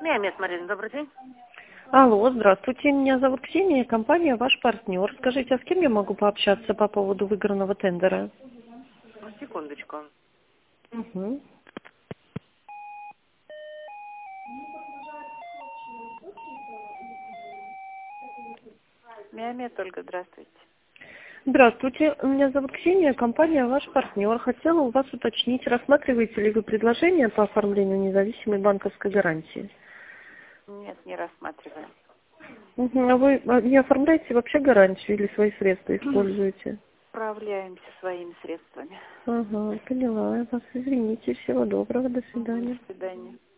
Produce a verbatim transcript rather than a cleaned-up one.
Миамет, Марина, добрый день. Алло, здравствуйте, меня зовут Ксения, компания «Ваш партнер». Скажите, а с кем я могу пообщаться по поводу выигранного тендера? Секундочку. Угу. Миамет, Ольга, здравствуйте. Здравствуйте, меня зовут Ксения, компания «Ваш партнер». Хотела у вас уточнить, рассматриваете ли вы предложение по оформлению независимой банковской гарантии? Нет, не рассматриваем. Угу. А вы а, не оформляете вообще гарантию или свои средства используете? Справляемся своими средствами. Ага, поняла я вас. Извините, всего доброго, до Мгм, свидания. до свидания.